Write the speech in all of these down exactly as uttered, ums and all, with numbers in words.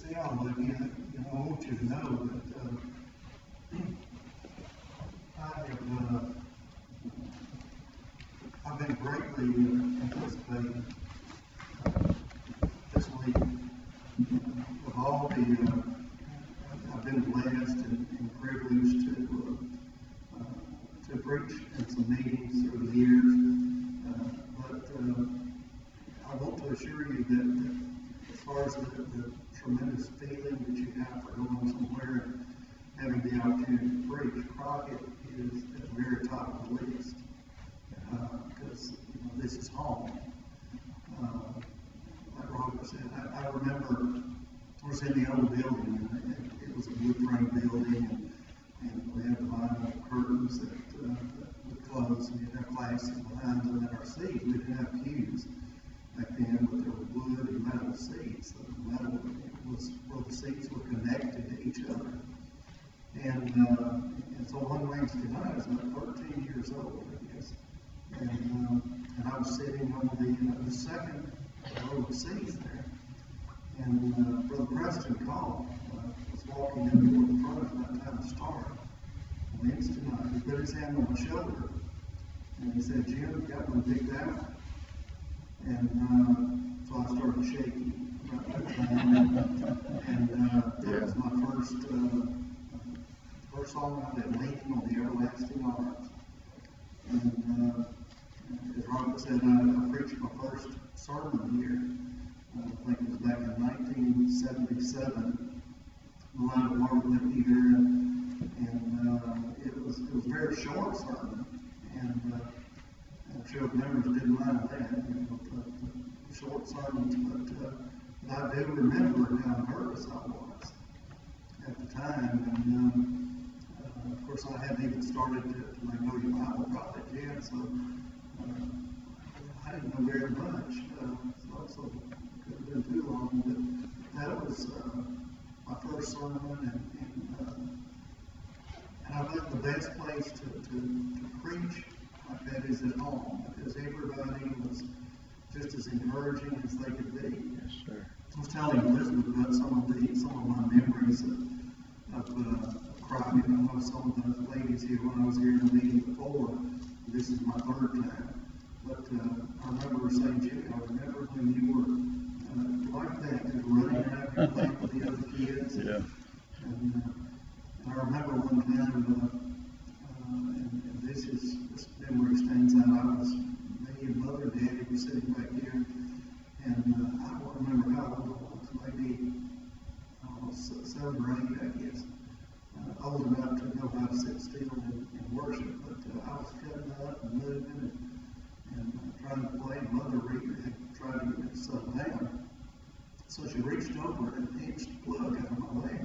Yeah, well, you know, you know, I want you to know that uh, I have uh, I've been greatly uh, anticipating this week of all the uh, I've been blessed and, and privileged to uh, uh, to preach in some meetings through the years, uh, but uh, I want to assure you that, that as far as the, the tremendous feeling that you have for going somewhere and having the opportunity to preach, Crockett is at the very top of the list because uh, you know, this is home. Uh, like Robert said, I, I remember I was in the old building, and it, it was a wood frame building, and, and we had the vinyl curtains that, uh, that would close, and you'd have classes behind them at our seats. We didn't have pews back then, but there were wood and metal seats. The metal was where the seats were connected to each other. And, uh, and so one Wednesday night, I was about thirteen years old, I guess, and, uh, and I was sitting on the, uh, the second row of seats there. And uh, Brother Preston called, uh, was walking in toward the front about time to start. On Wednesday night, he put his hand on my shoulder, and he said, "Jim, got one picked out?" And uh, so I started shaking about that time. And uh, that yeah. was my first, uh, first song I did, "Leaning on the Everlasting Arms." And uh, as Robert said, I, I preached my first sermon here. Uh, I think it was back in nineteen seventy-seven. The line of Martin Luther here, and, and uh, it was it was a very short sermon, and uh, I'm sure members didn't mind that, you know, the, the short sermons, but, uh, but I do remember how nervous I was at the time, and um, uh, of course I hadn't even started to, to Magnolia Bible College yet, so uh, I didn't know very much, uh, so, so it could have been too long, but that was uh, my first sermon, and, and, uh, and I think the best place to, to, to preach like that is at home, because everybody was just as encouraging as they could be. Yes, sir. I was telling Elizabeth about some of the some of my memories of, of uh, Crockett. I know some of the ladies here when I was here in the meeting before. This is my third time, but uh, I remember saying, "Jimmy, I remember when you were uh, like that, just running around here playing with the other kids." Yeah. And, uh, and I remember one time. Uh, Uh, and, and this is this memory stands out. I was me and Mother and Daddy were sitting back here, and uh, I don't remember how old I was, maybe uh, seven or eight, I guess. Uh, old enough to know how to sit still and, and worship, but uh, I was cutting up and moving and, and uh, trying to play. And Mother had tried to get me to settle down, so she reached over and pinched the plug out of my leg,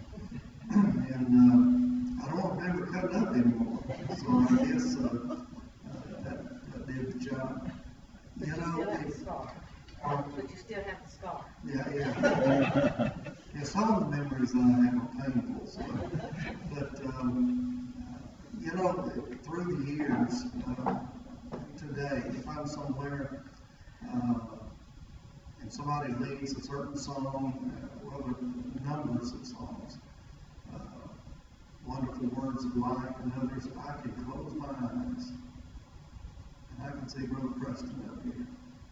and. Uh, I don't remember cutting up anymore, so I guess uh, uh, that, that did the job. But you you know, still have it, the scar. uh, But you still have the scar. yeah, yeah. yeah, some of the memories I have are painful, so, but um, you know, through the years, uh, today, if I'm somewhere uh, and somebody leads a certain song, uh, or other numbers of songs, uh, wonderful words of life and others, I can close my eyes and I can see Brother Preston up here.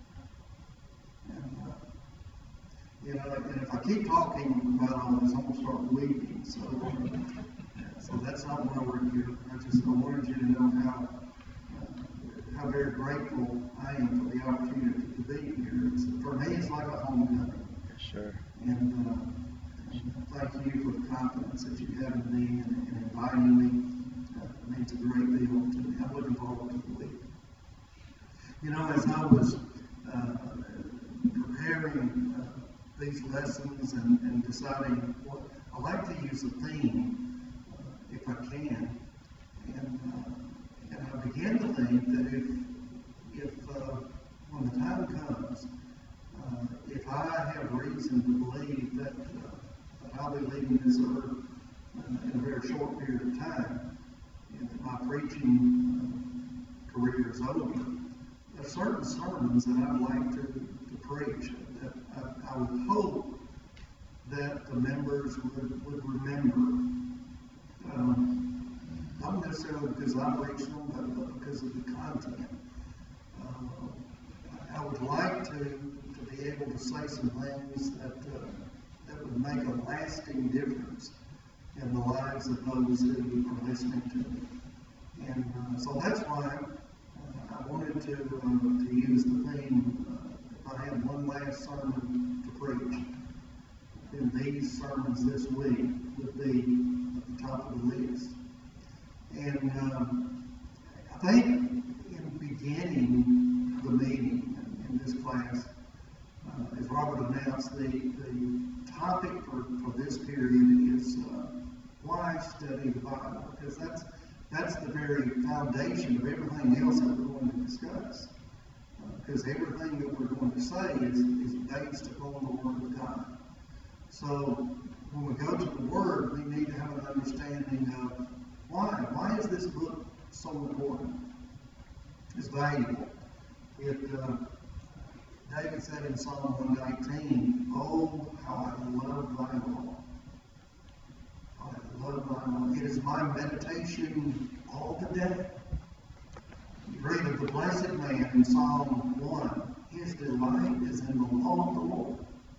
And, uh, you know, and if I keep talking about all this, I'm going to start weeping. So, uh, so that's not why we're here. I just I wanted you to know how uh, how very grateful I am for the opportunity to be here. It's, for me, it's like a homecoming. Yes, sir. And, uh, thank you for the confidence that you have in me and, and inviting me. Uh, it means a great deal to me. I'm looking forward to the week. You know, as I was uh, preparing uh, these lessons and, and deciding what, I like to use a theme uh, if I can. And, uh, and I began to think that if, if uh, when the time comes, uh, if I have reason to believe that uh, I'll be leaving this earth uh, in a very short period of time, and that my preaching uh, career is over. There are certain sermons that I'd like to, to preach that I, I would hope that the members would, would remember. Um, not necessarily because I preached them, but, but because of the content. Uh, I would like to, to be able to say some things that, uh, that would make a lasting difference in the lives of those who are listening to me. And uh, so that's why uh, I wanted to, uh, to use the theme, uh, if I had one last sermon to preach, then these sermons this week would be at the top of the list. And um, I think in beginning the meeting in this class, uh, as Robert announced, the, the topic for, for this period is uh, why study the Bible? Because that's that's the very foundation of everything else that we're going to discuss. Because uh, everything that we're going to say is, is based upon the Word of God. So when we go to the Word, we need to have an understanding of why. Why is this book so important? It's valuable. It, uh, David said in Psalm one nineteen, "Oh, how I love thy law. I love thy law. It is my meditation all the day." You read of the blessed man in Psalm one. His delight is in the law of the Lord.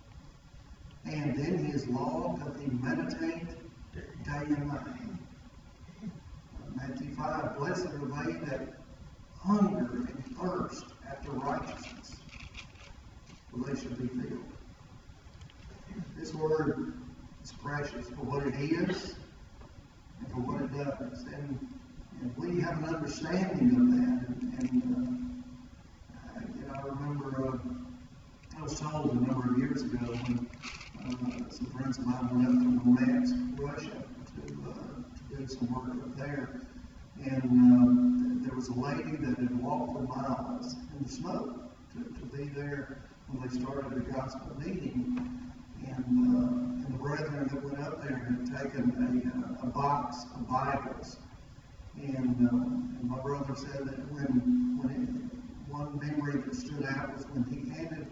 And in his law doth he meditate day and night. Matthew five, blessed are they that hunger and thirst after righteousness, for they shall be filled. This word is precious for what it is and for what it does. And, and we have an understanding of that. And, and uh, you know, I remember uh, I was told a number of years ago when uh, some friends of mine went up to Murmansk, Russia, to, uh, to do some work up there. And uh, there was a lady that had walked for miles in the smoke to, to be there when they started the gospel meeting. And, uh, and the brethren that went up there had taken a, a box of Bibles. And, uh, and my brother said that when, when it, one memory that stood out was when he handed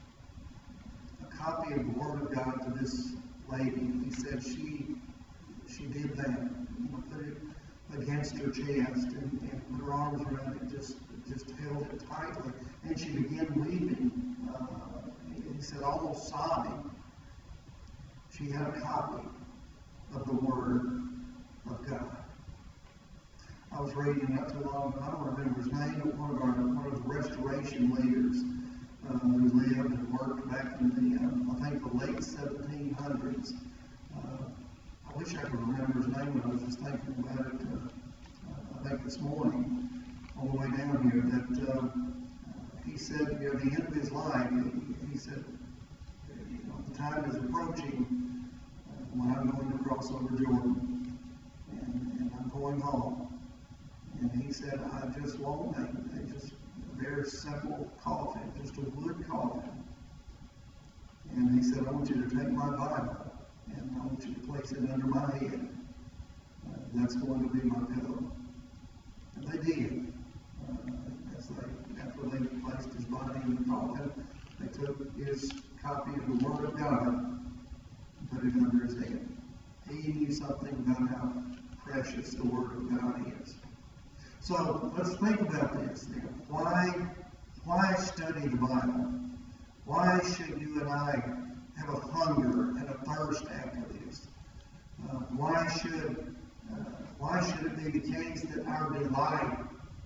a copy of the Word of God to this lady. He said she she did that, you know, put it against her chest and, and put her arms around it, just just held it tightly, and she began weeping. Uh, he said almost sobbing. She had a copy of the Word of God. I was reading not too long ago, I don't remember his name, but one of our one of the restoration leaders uh, who lived and worked back in the, uh, I think, the late seventeen hundreds. Uh, I wish I could remember his name, but I was just thinking about it, uh, I think this morning, on the way down here, that uh, he said, near the end of his life, he, he said, you know, the time is approaching uh, when I'm going to cross over Jordan, and, and I'm going home. And he said, I just want a, a just a very simple coffin, just a wood coffin. And he said, I want you to take my Bible, and I want you to place it under my head. Uh, that's going to be my pillow. And they did. Uh, as they, after they placed his body in the coffin, they took his copy of the Word of God and put it under his head. He knew something about how precious the Word of God is. So let's think about this then. Why, why study the Bible? Why should you and I have a hunger and a thirst after this? Uh, why should uh, why should it be the case that our delight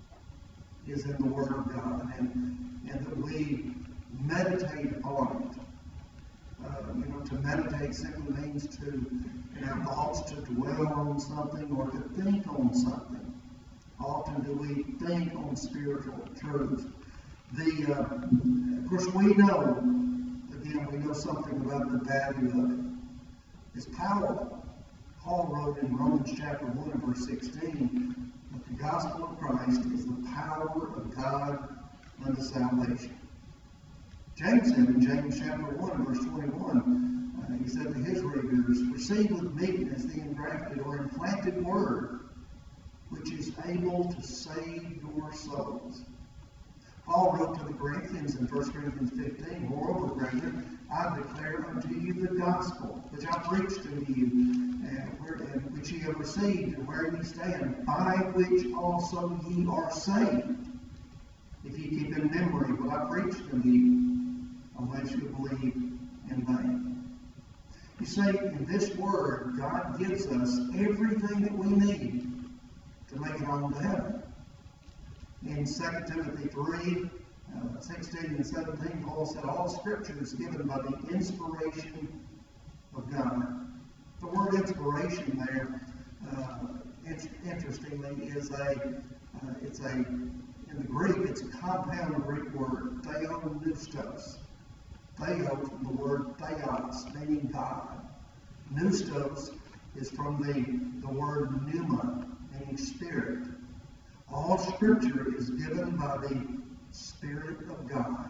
is in the Word of God, and, and that we meditate upon it? Uh, you know, to meditate simply means to, in our thoughts, to dwell on something or to think on something. Often do we think on spiritual truths. The, uh, of course, we know, again, we know something about the value of it. It's powerful. Paul wrote in Romans chapter one and verse sixteen that the gospel of Christ is the power of God unto salvation. James said in James chapter one and verse twenty-one, uh, he said to his readers, receive with meekness the engrafted or implanted word, which is able to save your souls. Paul wrote to the Corinthians in First Corinthians fifteen, moreover, brethren, I declare unto you the gospel, which I preached unto you, and, where, and which ye have received, and where ye stand, by which also ye are saved, if ye keep in memory what I preached unto you, unless you believe in vain. You see, in this word, God gives us everything that we need to make it on to heaven. In Second Timothy three, uh, sixteen and seventeen, Paul said, all Scripture is given by the inspiration of God. The word inspiration there, uh, it's, interestingly, is a, uh, it's a, in the Greek, it's a compound Greek word, theopneustos. Theo from the word theos, meaning God. Neustos is from the, the word pneuma, meaning spirit. All Scripture is given by the Spirit of God.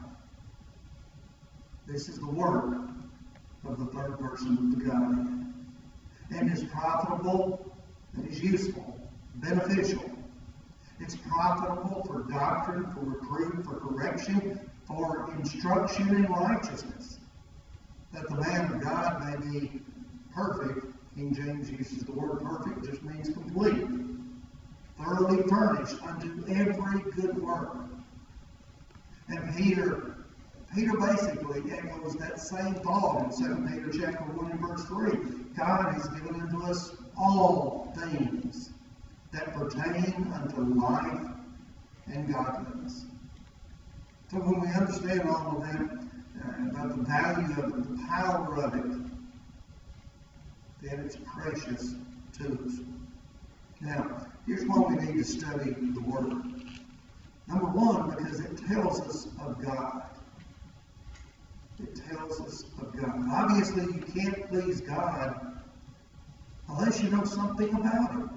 This is the work of the third person of the Godhead. And is profitable, and is useful, beneficial. It's profitable for doctrine, for reproof, for correction, for instruction in righteousness, that the man of God may be perfect. King James uses the word perfect, just means complete, thoroughly furnished unto every good work. And Peter, Peter basically echoes that same thought in Second Peter chapter one and verse three. God has given unto us all things that pertain unto life and godliness. So when we understand all of that, uh, about the value of it, the power of it, then it's precious to us. Now, here's why we need to study the Word. Number one, because it tells us of God. It tells us of God. Obviously, you can't please God unless you know something about Him.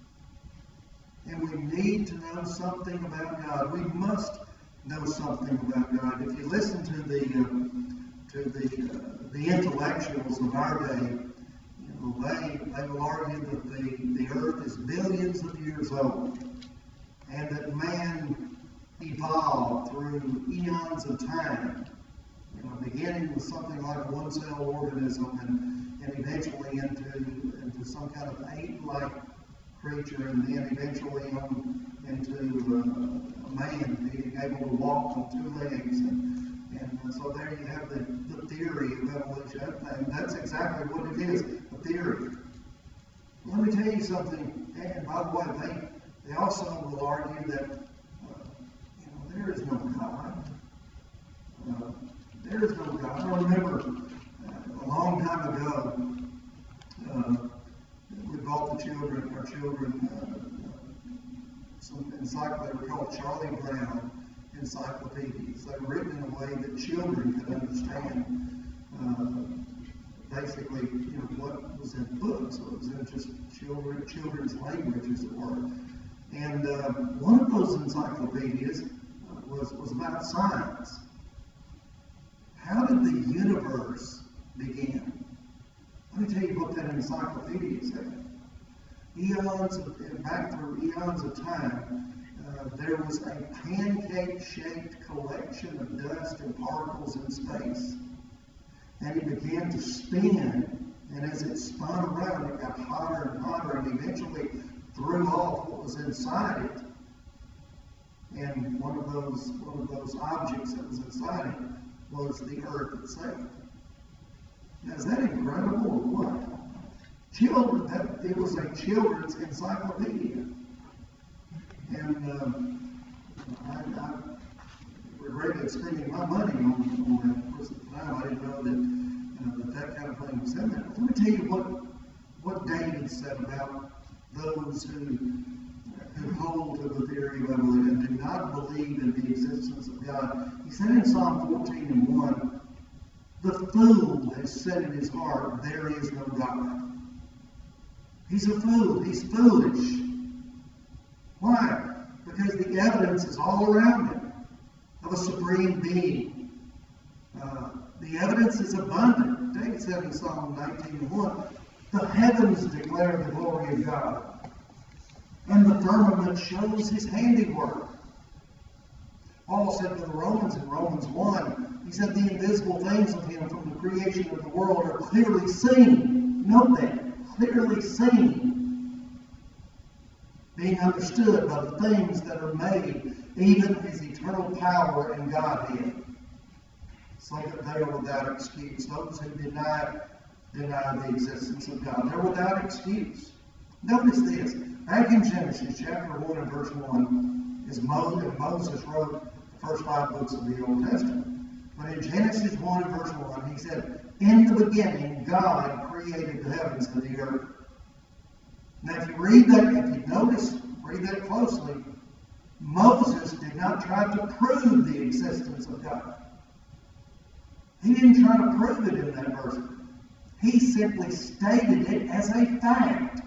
And we need to know something about God. We must know something about God. If you listen to the uh, to the uh, the intellectuals of our day, you know, they they will argue that the, the earth is billions of years old, and that man evolved through eons of time. You know, beginning with something like a one-cell organism, and, and eventually into into some kind of ape-like creature, and then eventually on into uh, a man being able to walk on two legs. And, and uh, so there you have the, the theory of evolution. And that's exactly what it is, a theory. Let me tell you something, and by the way, they, they also will argue that uh, you know, there is no God. Uh, there is no God. I remember uh, a long time ago, uh, we bought the children, our children, uh, some encyclopedias. They were called Charlie Brown encyclopedias. They were written in a way that children could understand. Uh, basically, you know, what was in books. So it was in just children, children's language, as it were. And uh, one of those encyclopedias uh, was was about science. How did the universe begin? Let me tell you what that encyclopedia said. Eons of, back through eons of time, uh, there was a pancake-shaped collection of dust and particles in space. And it began to spin, and as it spun around, it got hotter and hotter, and eventually threw off what was inside it. And one of those, one of those objects that was inside it was the Earth itself. Now, is that incredible or what? Children, that, it was a children's encyclopedia. And um, I, I regretted spending my money on, on that. Of course, at the time, I didn't know that, uh, that that kind of thing was in there. Let me tell you what, what David said about those who, who hold to the theory of evolution and do not believe in the existence of God. He said in Psalm fourteen and one, the fool has said in his heart, there is no God. He's a fool. He's foolish. Why? Because the evidence is all around him of a supreme being. Uh, the evidence is abundant. David said in Psalm nineteen and one, the heavens declare the glory of God, and the firmament shows his handiwork. Paul said to the Romans in Romans one, he said, the invisible things of him from the creation of the world are clearly seen. Note that. Clearly seen. Being understood by the things that are made, even his eternal power and Godhead. So that they are without excuse. Those who deny, deny the existence of God. They're without excuse. Notice this. Back in Genesis chapter one and verse one, is Moses, and Moses wrote the first five books of the Old Testament. But in Genesis one and verse one, he said, in the beginning, God created the heavens and the earth. Now, if you read that, if you notice, read that closely, Moses did not try to prove the existence of God. He didn't try to prove it in that verse. He simply stated it as a fact.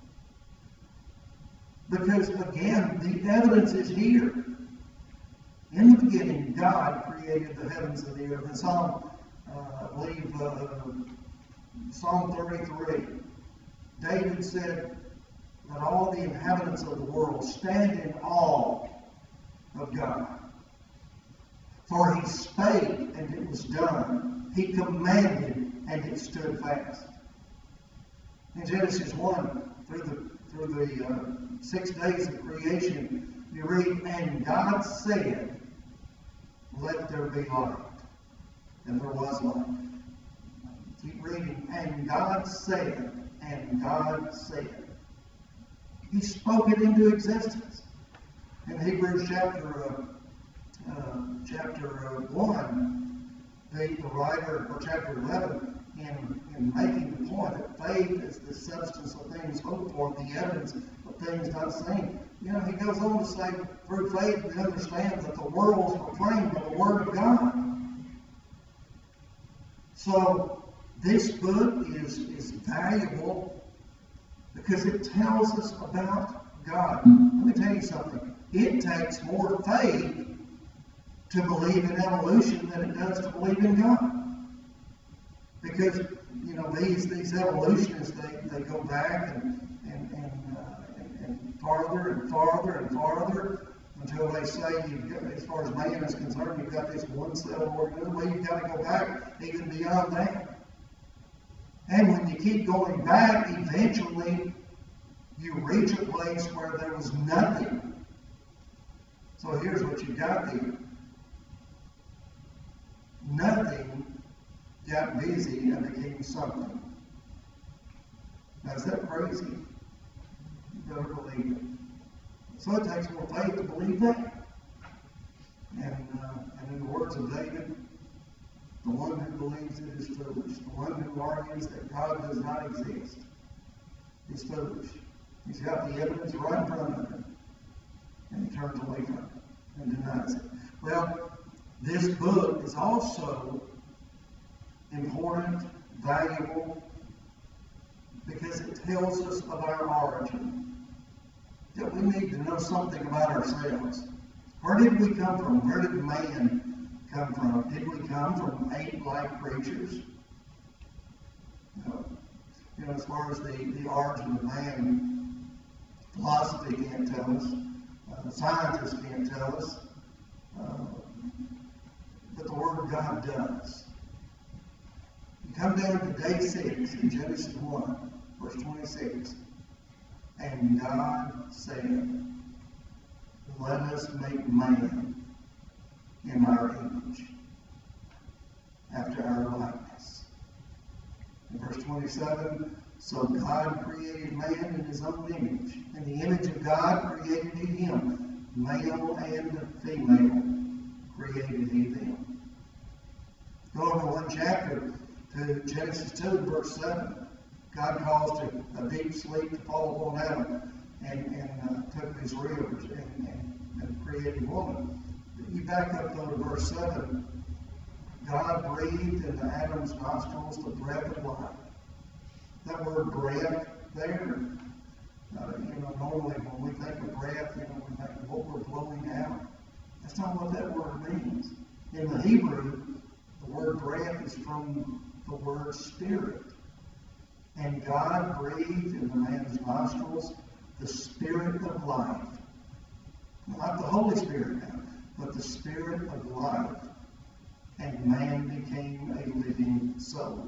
Because, again, the evidence is here. In the beginning, God created the heavens and the earth. In Psalm, uh, I believe, uh, Psalm thirty-three, David said that all the inhabitants of the world stand in awe of God. For he spake, and it was done. He commanded, and it stood fast. In Genesis one, through the through the uh, six days of creation, you read, and God said, let there be light. And there was light. Keep reading. And God said, and God said. He spoke it into existence. In Hebrews chapter uh, uh, chapter uh, one, the, the writer, or chapter eleven, in, in making the point that faith is the substance of things hoped for, the evidence of things not seen. You know, he goes on to say, through faith we understand that the world is proclaimed by the Word of God. So, this book is, is valuable because it tells us about God. Let me tell you something. It takes more faith to believe in evolution than it does to believe in God. Because, you know, these these evolutionists, they, they go back and, and, and, uh, and, and farther and farther and farther until they say, you've got, as far as man is concerned, you've got this one cell organism. Well, you've got to go back even beyond that. And when you keep going back, eventually you reach a place where there was nothing. So here's what you've got here. Nothing got busy and became something. Now, is that crazy? You better believe it. So it takes more faith to believe that. And, uh, and in the words of David, the one who believes it is foolish. The one who argues that God does not exist is foolish. He's got the evidence right in front of him, and he turns away from it and denies it. Well, this book is also important, valuable, because it tells us of our origin. That we need to know something about ourselves. Where did we come from? Where did man come from? Did we come from ape-like creatures? No. You know, as far as the, the origin of man, philosophy can't tell us. Uh, scientists can't tell us. Uh, but the Word of God does. You come down to day six in Genesis one, verse twenty-six. And God said, let us make man in our image, after our likeness. In verse twenty-seven, so God created man in his own image. In the image of God created he him. Male and female created he them. Go over one chapter to Genesis two, verse seven. God caused a, a deep sleep to fall upon Adam and, and uh, took his ribs and, and, and created woman. You back up though to verse seven. God breathed into Adam's nostrils the breath of life. That word breath there, uh, you know, normally when we think of breath, you know, we think of what we're blowing out. That's not what that word means. In the Hebrew, the word breath is from the word spirit. And God breathed into man's nostrils the spirit of life. Not the Holy Spirit now. but the Spirit of life, and man became a living soul.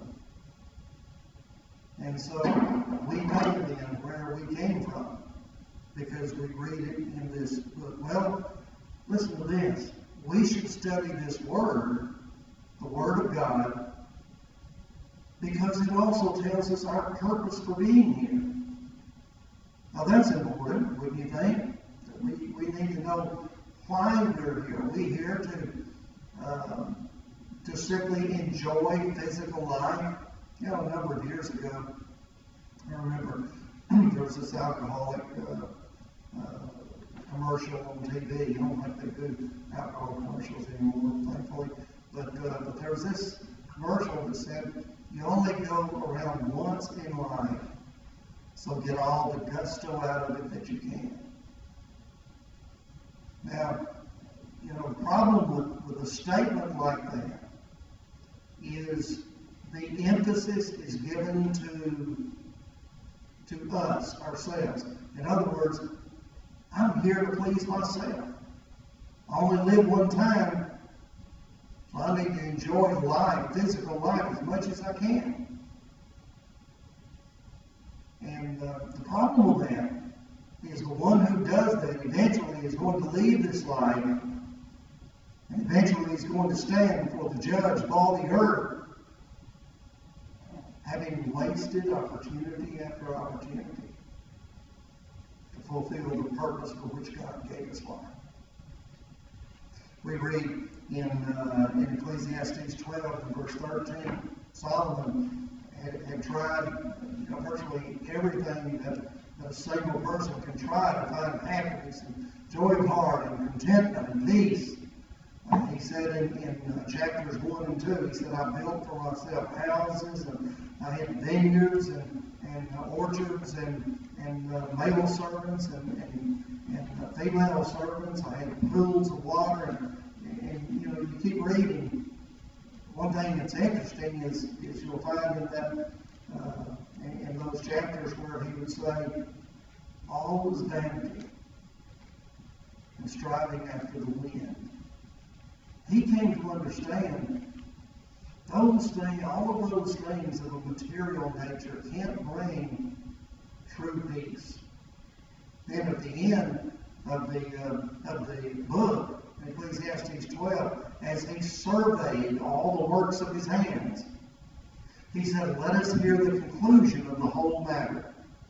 And so we know then where we came from, because we read it in this book. Well, listen to this. We should study this Word, the Word of God, because it also tells us our purpose for being here. Now that's important, wouldn't you think? We, we need to know why we're here. Are we here to, uh, to simply enjoy physical life? You know, a number of years ago, I remember there was this alcoholic uh, uh, commercial on T V. I don't think they do alcohol commercials anymore, thankfully. But, uh, but there was this commercial that said, you only go around once in life, so get all the gusto out of it that you can. Now, you know, the problem with, with a statement like that is the emphasis is given to, to us, ourselves. In other words, I'm here to please myself. I only live one time, so I need to enjoy life, physical life, as much as I can. And uh, the problem with that is the one who does that eventually is going to leave this life, and eventually is going to stand before the judge of all the earth, having wasted opportunity after opportunity to fulfill the purpose for which God gave us life. We read in, uh, in Ecclesiastes twelve and verse thirteen, Solomon had, had tried you know, virtually everything that, that a single person can try to find happiness and joy of heart and contentment and peace. Uh, he said in, in uh, chapters one and two, he said, I built for myself houses, and I had vineyards and, and uh, orchards and, and uh, male servants and, and, and uh, female servants. I had pools of water. And, and, you know, you keep reading. One thing that's interesting is, is you'll find in that uh, in, in those chapters where he would say, all was vanity and striving after the wind. He came to understand those things, all of those things of a material nature can't bring true peace. Then at the end of the uh, of the book, Ecclesiastes twelve, as he surveyed all the works of his hands, he said, let us hear the conclusion of the whole matter.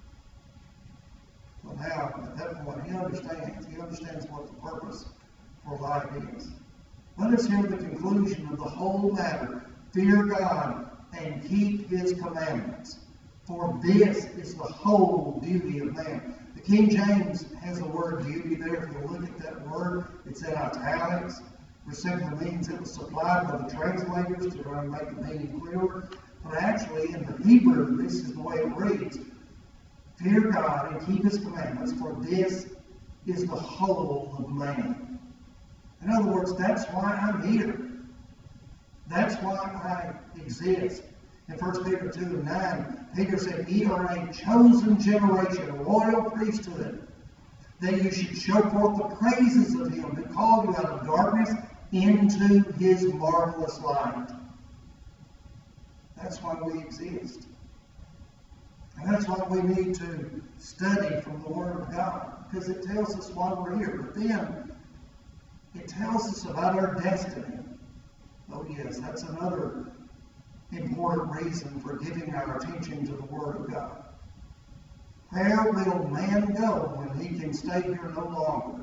So now, at that point, he understands. He understands what the purpose for life is. Let us hear the conclusion of the whole matter. Fear God and keep his commandments, for this is the whole duty of man. The King James has the word duty there. If you look at that word, it's in italics, which simply means it was supplied by the translators to try and make the meaning clearer. But actually, in the Hebrew, this is the way it reads. Fear God and keep his commandments, for this is the whole of man. In other words, that's why I'm here. That's why I exist. In First Peter two and nine, Peter said, ye are a chosen generation, a royal priesthood, that you should show forth the praises of him that called you out of darkness into his marvelous light. That's why we exist. And that's why we need to study from the Word of God, because it tells us why we're here. But then, it tells us about our destiny. Oh yes, that's another important reason for giving our attention to the Word of God. Where will man go when he can stay here no longer?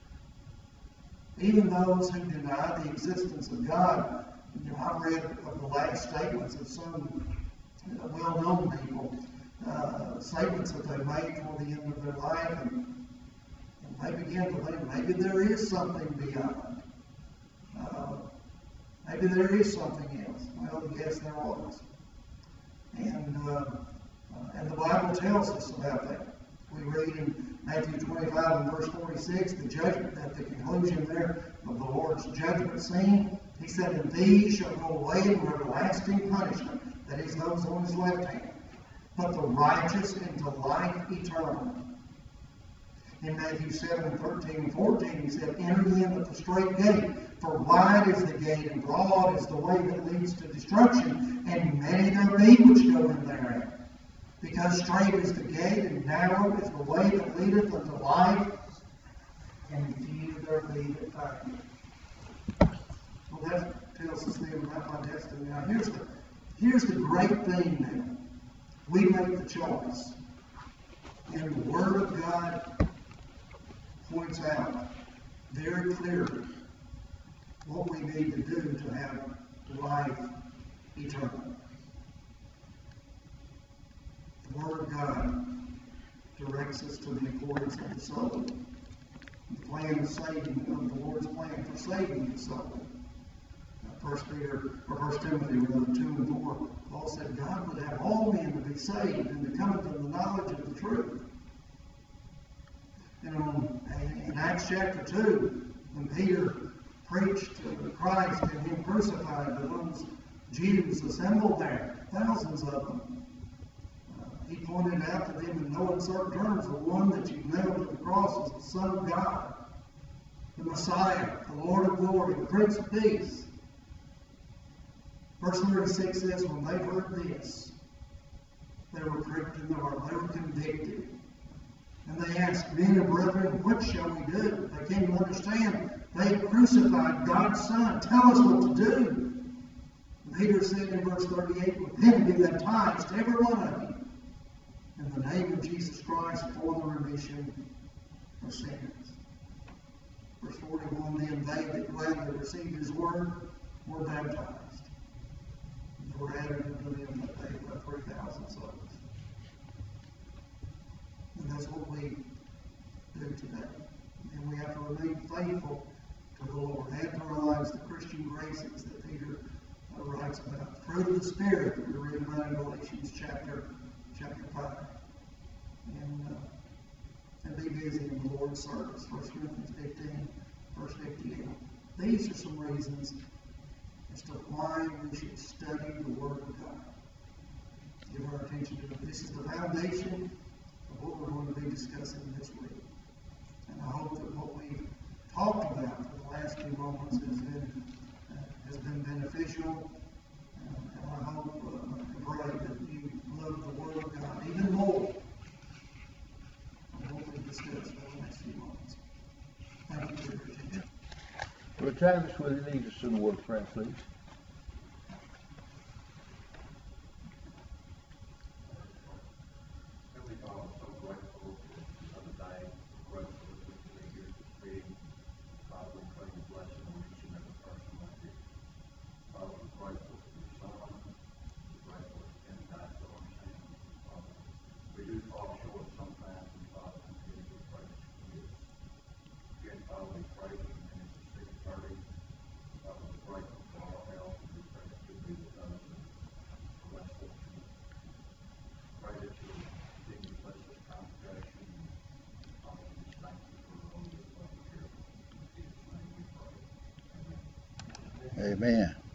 Even those who deny the existence of God, you know, I've read of the last statements of some you know, well-known people, uh, statements that they made toward the end of their life, and they begin to think maybe there is something beyond. Uh, maybe there is something else. Well, yes, there was. And, uh, uh, and the Bible tells us about that. We read in Matthew twenty-five and verse forty-six, the judgment, at the conclusion there of the Lord's judgment scene, he said, and these shall go away in everlasting punishment, that is, those on his left hand, but the righteous into life eternal. In Matthew seven, thirteen, and fourteen, he said, enter in at the straight gate, for wide is the gate, and broad is the way that leads to destruction, and many there be which go in thereat. Because straight is the gate, and narrow is the way that leadeth unto life, and few there be that find it. Well, that tells us then about my destiny. Now, here's the, here's the great thing now. We make the choice. And the Word of God points out very clearly what we need to do to have life eternal. The Word of God directs us to the importance of the soul. The plan of saving, of the Lord's plan for saving the soul. First Peter, or First Timothy, rather, two and four, Paul said, God would have all men to be saved and to come into the knowledge of the truth. And on, in Acts chapter two, when Peter preached to Christ and him crucified to those Jews assembled there, thousands of them, uh, he pointed out to them in no uncertain terms, the one that you nailed to the cross is the Son of God, the Messiah, the Lord of glory, the Prince of Peace. Verse thirty-six says, when they heard this, they were pricked in the heart, they were convicted. And they asked, men and brethren, what shall we do? They came to understand they crucified God's Son. Tell us what to do. And Peter said in verse thirty-eight, repent and be baptized, every one of you, in the name of Jesus Christ for the remission of sins. Verse forty-one, then they that gladly received his word were baptized. And were added unto them that day by three thousand souls. And that's what we do today. And we have to remain faithful to the Lord. Add to our lives the Christian graces that Peter uh, writes about. Fruit of the Spirit that we read about in Galatians chapter, chapter five. And, uh, and be busy in the Lord's service. First Corinthians fifteen, verse fifty-eight. These are some reasons as to why we should study the Word of God. Give our attention to it. This is the foundation of what we're going to be discussing this week. And I hope that what we've talked about for the last few moments has been uh, has been beneficial. Uh, and I hope uh, and pray that you love the Word of God even more than what we've discussed for the next few moments. Thank you for your attention. Well, Travis, will you lead us in a word of prayer, please? Amen.